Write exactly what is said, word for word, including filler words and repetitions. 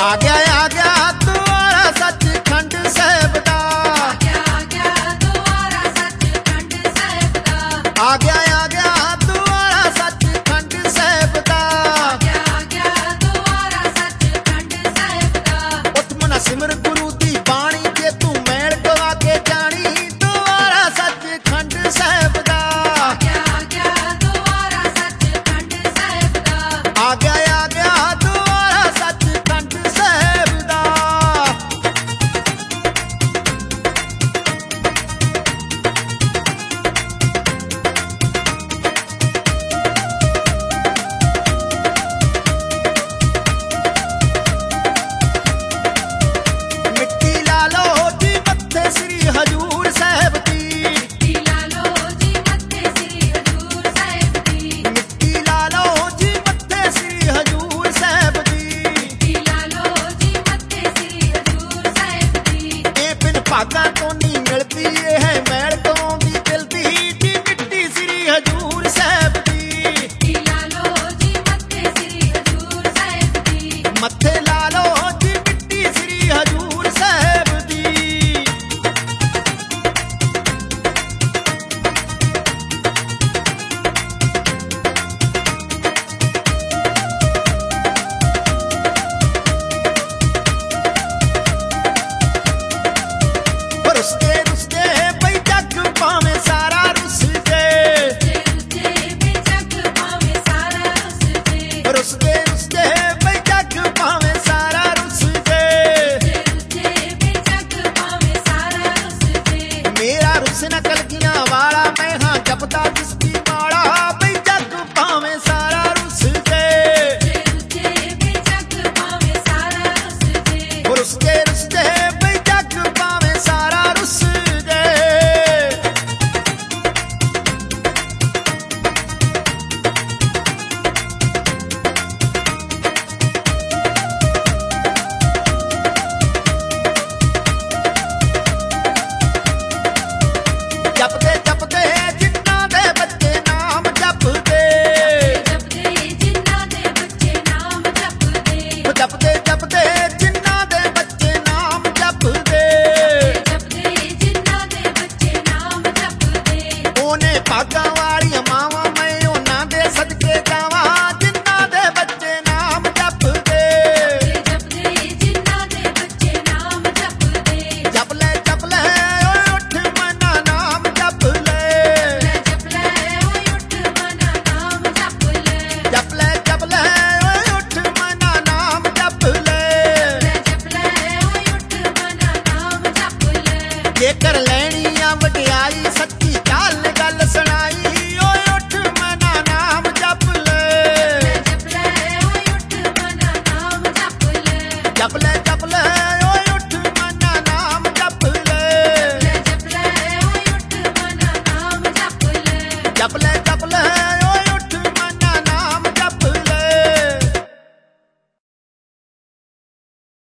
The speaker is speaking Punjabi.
ਆ ਗਿਆ ਆ ਗਿਆ ਦੁਆਰਾ ਸੱਚਖੰਡ ਸਾਹਿਬ ਦਾ, ਆ ਗਿਆ ਆ ਗਿਆ ਦੁਆਰਾ ਸੱਚਖੰਡ ਸਾਹਿਬ ਦਾ, ਆ ਗਿਆ ਆ ਗਿਆ ਦੁਆਰਾ ਸੱਚਖੰਡ ਸਾਹਿਬ ਦਾ, ਆ ਗਿਆ ਆ ਗਿਆ ਦੁਆਰਾ ਸੱਚਖੰਡ ਸਾਹਿਬ ਦਾ। ਉੱਠ ਮਨਾ ਸਿਮਰ ਗੁਰੂ ਦੀ ਬਾਣੀ, ਜੇ ਤੂੰ ਮੈਲ ਗਵਾ ਕੇ ਜਾਣੀ ਦੁਆਰਾ ਸੱਚਖੰਡ ਸਾਹਿਬ ਦਾ, ਆ ਗਿਆ ਆ ਗਿਆ ਦੁਆਰਾ ਸੱਚਖੰਡ ਸਾਹਿਬ ਦਾ, ਆ ਗਿਆ ਆ ਗਿਆ ਦੁਆਰਾ ਸੱਚਖੰਡ ਸਾਹਿਬ ਦਾ। ਮਿੱਟੀ ਲਾ ਲਓ ਜੀ ਮੱਥੇ ਸ੍ਰੀ ਹਜ਼ੂਰ ਸਾਹਿਬ ਦੀ, ਮਿੱਟੀ ਲਾ ਲਓ ਜੀ ਮੱਥੇ ਸ੍ਰੀ ਹਜ਼ੂਰ ਸਾਹਿਬ ਦੀ, ਮਿੱਟੀ ਲਾ ਲਓ ਜੀ ਮੱਥੇ ਸ੍ਰੀ ਹਜ਼ੂਰ ਸਾਹਿਬ ਦੀ, ਮਿੱਟੀ ਲਾ ਲਓ ਜੀ ਮੱਥੇ ਸ੍ਰੀ ਹਜ਼ੂਰ ਸਾਹਿਬ ਦੀ। ਇਹ ਬਿਨ ਭਾਗਾਂ ਤੋਂ ਨਹੀਂ ਮਿਲਦੀ, ਇਹ ਹੈ ਮੈਲ ਗਵਾਉਂਦੀ ਦਿਲ ਦੀ ਜੀ ਮਿੱਟੀ ਸ੍ਰੀ ਹਜ਼ੂਰ ਸਾਹਿਬ ਦੀ, ਮਿੱਟੀ ਲਾ ਲਓ ਜੀ ਮੱਥੇ ਸ੍ਰੀ ਹਜ਼ੂਰ ਸਾਹਿਬ ਦੀ, ਮੱਥੇ